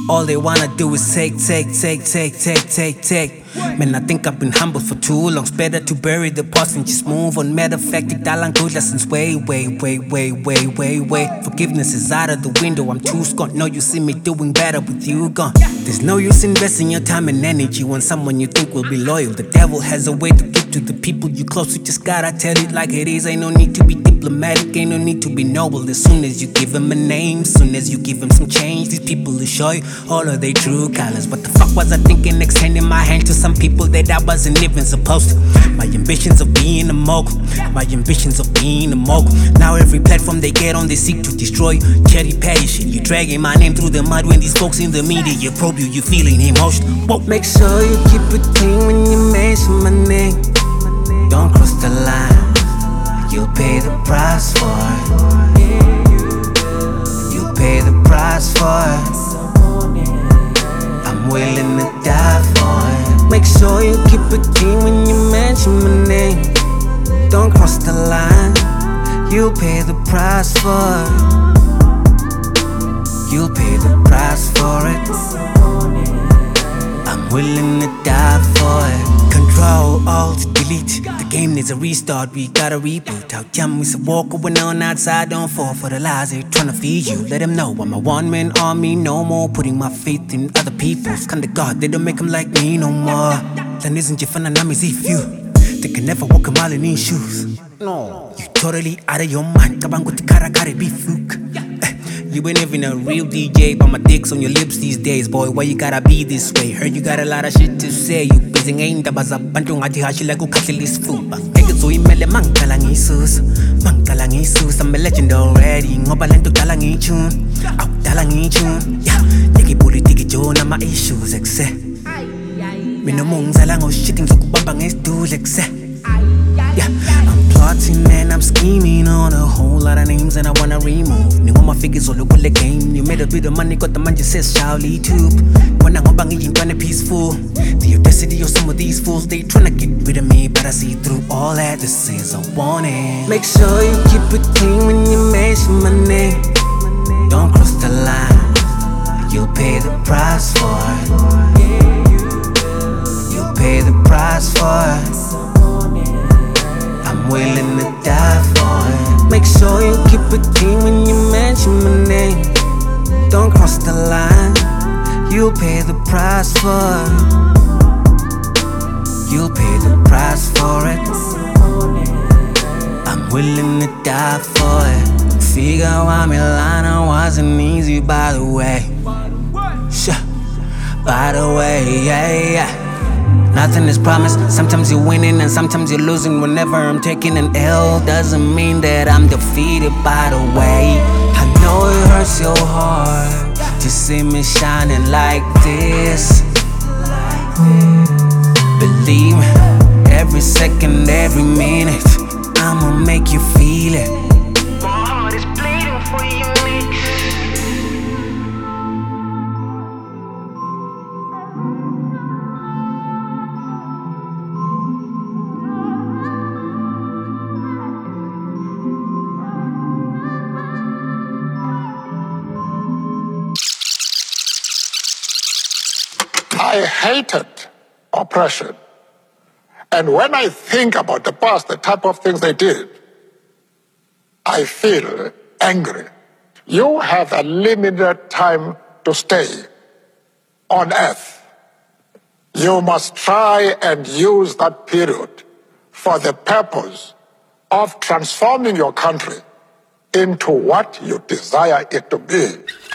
All they wanna do is take. Man, I think I've been humble for too long. It's better to bury the past and just move on. Matter of fact, italang kudla since way. Forgiveness is out of the window. I'm too scorned. No, you see me doing better with you gone. There's no use investing your time and energy on someone you think will be loyal. The devil has a way to get to the people you close to. Just gotta tell it like it is. Ain't no need to be diplomatic, ain't no need to be noble. As soon as you give him a name, soon as you give him some change, these people will show you all of their true colors. What the fuck was I thinking, extending my hand to some people that I wasn't even supposed to? My ambitions of being a mogul, Now every platform they get on, they seek to destroy you. Cherry patty shit, you dragging my name through the mud. When these folks in the media probe you, you feeling emotional. Whoa. Make sure you keep it clean when you mention my name. Don't cross the line, you'll pay the price for it. You'll pay the price for it. I'm willing to die for it. Make sure you keep it clean when you mention my name. Don't cross the line, you'll pay the price for it. You'll pay the price for it. I'm willing to die for it. Control, Alt, delete. The game needs a restart, we gotta reboot. How come we a walk going on outside? Don't fall for the lies they're trying to feed you. Let them know I'm a one-man army, no more putting my faith in other people's. Kind of God, they don't make them like me no more. Then isn't your fun and I'm easy few. They can never walk a mile in these shoes. No, you totally out of your mind. Kabang ko tikara gotta be fluke. You ain't even a real DJ, but my dick's on your lips these days, boy. Why you gotta be this way? Heard you got a lot of shit to say. You busy ngayon tabaza bantung ati hashi like ukatlilis food. Niggas so imele mangkalang isus. I'm a legend already. Ngoba lento talang ichun. Au talang ichun. Yeah, tiki politiki jo na ma issues ekse. Minumong zalang o shitting so kubabang is do lekse. Yeah, I'm plotting and I'm scheming on a whole lot of names and I wanna remove. Ning my figures all over the game. You made a bit of money, got the man just says Shaoli tube. When I'm bang eating trying to peaceful. The audacity of some of these fools, they tryna get rid of me, but I see through all that. This is a warning. Make sure you keep it clean when you mention my name. Don't cross the line, you'll pay the price for it. You'll pay the price for it. I'm willing to die for it. Make sure you keep it clean when you mention my name. Don't cross the line, you'll pay the price for it. You'll pay the price for it. I'm willing to die for it. Figure out Milano wasn't easy, by the way. By the way, yeah. Nothing is promised, sometimes you're winning and sometimes you're losing. Whenever I'm taking an L, doesn't mean that I'm defeated, by the way. I know it hurts your heart to see me shining like this. Believe me, every second, every minute, I'ma make you feel it. My heart is bleeding for you, mix. I hated oppression. And when I think about the past, the type of things they did, I feel angry. You have a limited time to stay on earth. You must try and use that period for the purpose of transforming your country into what you desire it to be.